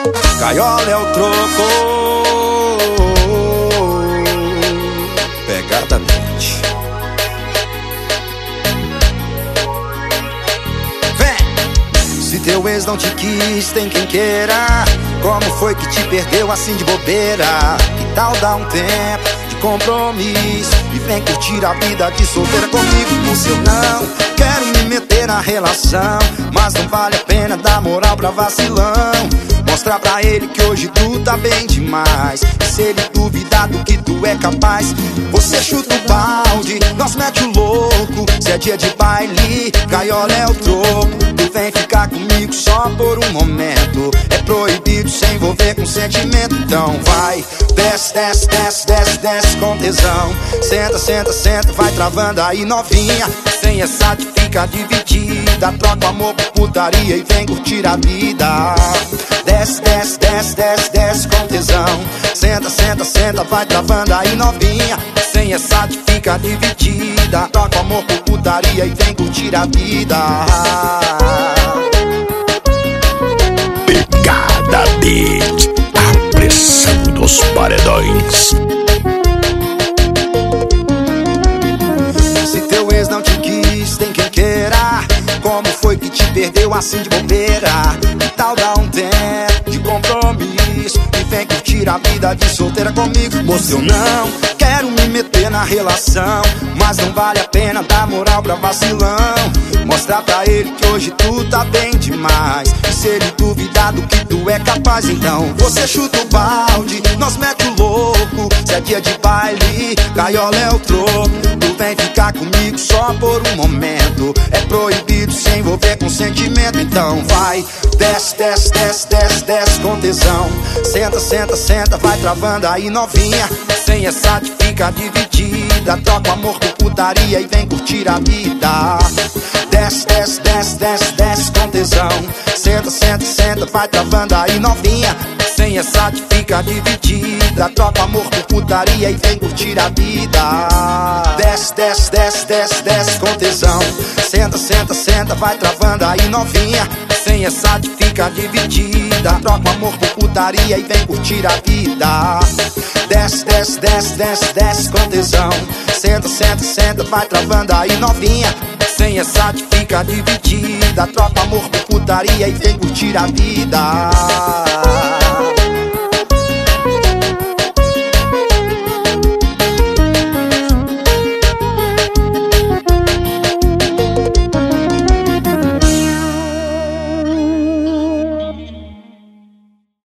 Gaiola é o troco. Pegada mente. Vem! Se teu ex não te quis, tem quem queira. Como foi que te perdeu assim de bobeira? Que tal dar um tempo de compromisso e vem curtir a vida de solteira comigo? Moço, eu não quero me meter na relação, mas não vale a pena dar moral pra vacilão. Mostrar pra ele que hoje tu tá bem demais, e se ele duvidar do que tu é capaz, você chuta o balde, nós mete o louco. Se é dia de baile, gaiola é o troco. Tu vem ficar comigo só por um momento, é proibido se envolver com sentimento. Então vai, desce, desce, desce, desce, desce com tesão. Senta, senta, senta, vai travando aí novinha. Sem essa de ficar dividida, troca amor por putaria e vem curtir a vida. Desce, desce, desce, desce, desce com tesão. Senta, senta, senta, vai travando aí novinha. Sem essa de ficar dividida, troca amor por putaria e vem curtir a vida. Pegada Beat, a pressão dos paredões. Se teu ex não te quis, tem quem queira. Como foi que te perdeu assim de bobeira? Que tal dar um tempo de compromisso e vem curtir a vida de solteira comigo? Moço, eu não quero me meter na relação, mas não vale a pena dar moral pra vacilão. Mostrar pra ele que hoje tu tá bem demais, e se ele duvidar do que tu é capaz, então você chuta o balde, nós mete o louco. Se é dia de baile, gaiola é o troco. Tu vem ficar comigo só por um momento, é proibido se envolver com sentimento. Então vai, desce, desce, desce, desce, desce com tesão. Senta, senta, senta, vai travando aí novinha. Sem essa de ficar dividida, troca amor por putaria e vem curtir a vida. Desce, desce, desce, desce, desce com tesão. Senta, senta, senta, vai travando aí novinha. Sem essa de ficar dividida, troca amor por putaria e vem curtir a vida. Desce, desce, desce, desce, desce com tesão. Senta, senta, senta, vai travando aí novinha. Sem essa de ficar dividida, troca amor por putaria e vem curtir a vida. Desce, desce, desce, desce, desce com tesão. Senta, senta, senta, vai travando aí novinha. Sem essa de ficar dividida, troca amor por putaria e vem curtir a vida.